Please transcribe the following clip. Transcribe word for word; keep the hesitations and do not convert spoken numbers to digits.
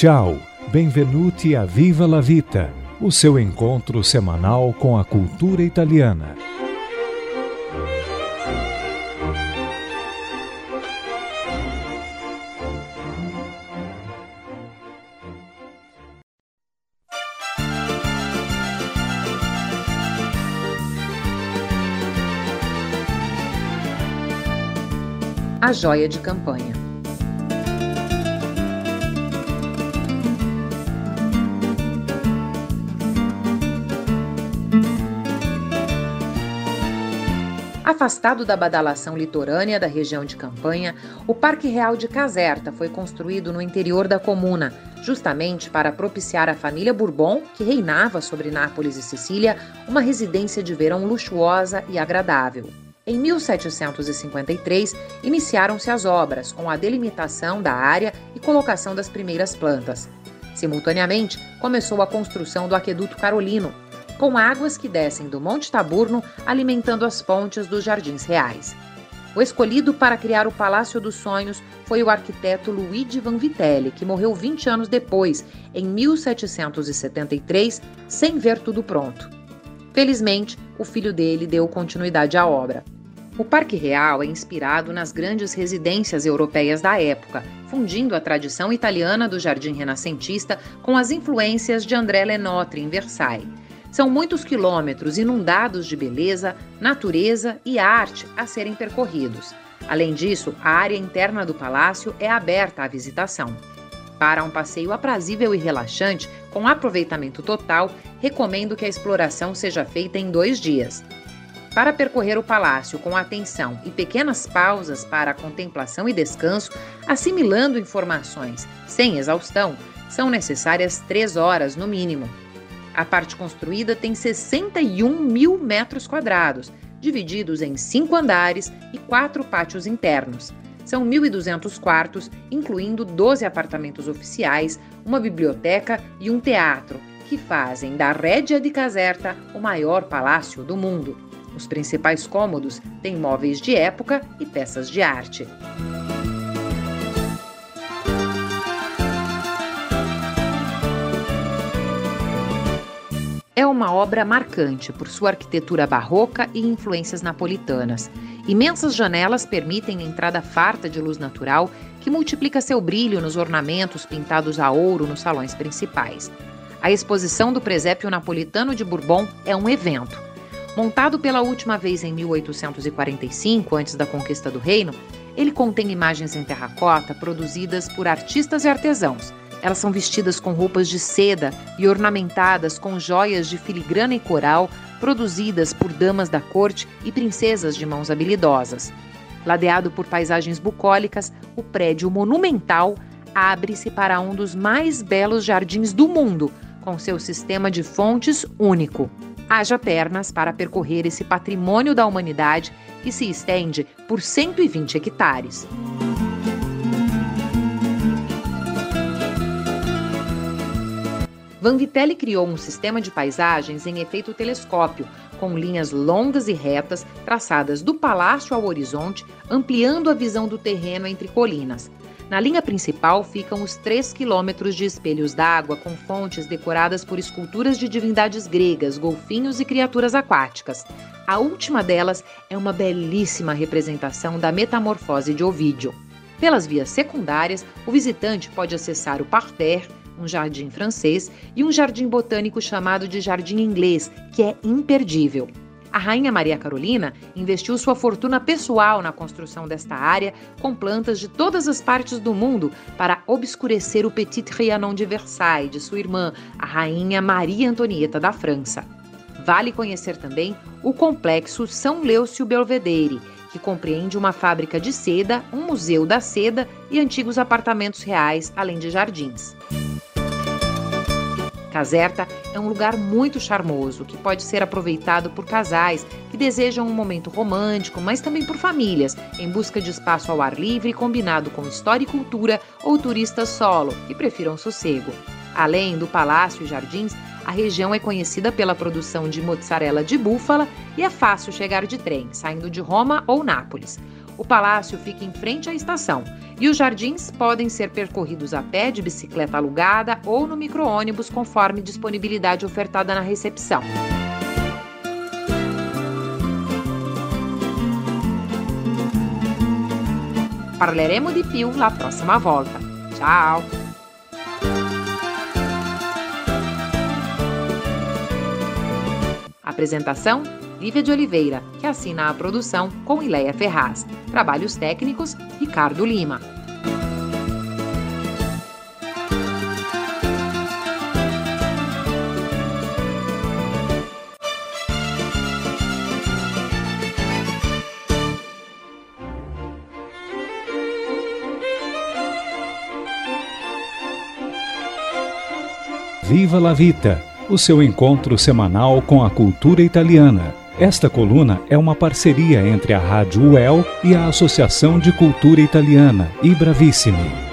Ciao, benvenuti a Viva la Vita, o seu encontro semanal com a cultura italiana. A joia de campanha. Afastado da badalação litorânea da região de Campanha, o Parque Real de Caserta foi construído no interior da comuna, justamente para propiciar à família Bourbon, que reinava sobre Nápoles e Sicília, uma residência de verão luxuosa e agradável. Em mil setecentos e cinquenta e três, iniciaram-se as obras, com a delimitação da área e colocação das primeiras plantas. Simultaneamente, começou a construção do Aqueduto Carolino, com águas que descem do Monte Taburno, alimentando as pontes dos Jardins Reais. O escolhido para criar o Palácio dos Sonhos foi o arquiteto Luigi Vanvitelli, que morreu vinte anos depois, em mil setecentos e setenta e três, sem ver tudo pronto. Felizmente, o filho dele deu continuidade à obra. O Parque Real é inspirado nas grandes residências europeias da época, fundindo a tradição italiana do jardim renascentista com as influências de André Lenotre em Versailles. São muitos quilômetros inundados de beleza, natureza e arte a serem percorridos. Além disso, a área interna do palácio é aberta à visitação. Para um passeio aprazível e relaxante, com aproveitamento total, recomendo que a exploração seja feita em dois dias. Para percorrer o palácio com atenção e pequenas pausas para a contemplação e descanso, assimilando informações sem exaustão, são necessárias três horas no mínimo. A parte construída tem sessenta e um mil metros quadrados, divididos em cinco andares e quatro pátios internos. São mil e duzentos quartos, incluindo doze apartamentos oficiais, uma biblioteca e um teatro, que fazem da Régia di Caserta o maior palácio do mundo. Os principais cômodos têm móveis de época e peças de arte. É uma obra marcante por sua arquitetura barroca e influências napolitanas. Imensas janelas permitem a entrada farta de luz natural, que multiplica seu brilho nos ornamentos pintados a ouro nos salões principais. A exposição do presépio napolitano de Bourbon é um evento. Montado pela última vez em mil oitocentos e quarenta e cinco, antes da conquista do reino, ele contém imagens em terracota produzidas por artistas e artesãos. Elas são vestidas com roupas de seda e ornamentadas com joias de filigrana e coral produzidas por damas da corte e princesas de mãos habilidosas. Ladeado por paisagens bucólicas, o prédio monumental abre-se para um dos mais belos jardins do mundo, com seu sistema de fontes único. Haja pernas para percorrer esse patrimônio da humanidade que se estende por cento e vinte hectares. Vanvitelli criou um sistema de paisagens em efeito telescópio, com linhas longas e retas traçadas do palácio ao horizonte, ampliando a visão do terreno entre colinas. Na linha principal ficam os três quilômetros de espelhos d'água com fontes decoradas por esculturas de divindades gregas, golfinhos e criaturas aquáticas. A última delas é uma belíssima representação da Metamorfose de Ovídio. Pelas vias secundárias, o visitante pode acessar o parterre, um jardim francês e um jardim botânico chamado de jardim inglês, que é imperdível. A rainha Maria Carolina investiu sua fortuna pessoal na construção desta área com plantas de todas as partes do mundo para obscurecer o Petit Trianon de Versailles de sua irmã, a rainha Maria Antonieta da França. Vale conhecer também o complexo São Leucio Belvedere, que compreende uma fábrica de seda, um museu da seda e antigos apartamentos reais, além de jardins. Caserta é um lugar muito charmoso, que pode ser aproveitado por casais que desejam um momento romântico, mas também por famílias, em busca de espaço ao ar livre, combinado com história e cultura, ou turistas solo, que prefiram sossego. Além do palácio e jardins, a região é conhecida pela produção de mozzarella de búfala e é fácil chegar de trem, saindo de Roma ou Nápoles. O palácio fica em frente à estação e os jardins podem ser percorridos a pé, de bicicleta alugada ou no micro-ônibus, conforme disponibilidade ofertada na recepção. Parleremo di più la prossima volta. Ciao! Apresentação: Lívia de Oliveira, que assina a produção com Ileia Ferraz. Trabalhos técnicos: Ricardo Lima. Viva la Vita, o seu encontro semanal com a cultura italiana. Esta coluna é uma parceria entre a Rádio U E L e a Associação de Cultura Italiana, I Bravissimi.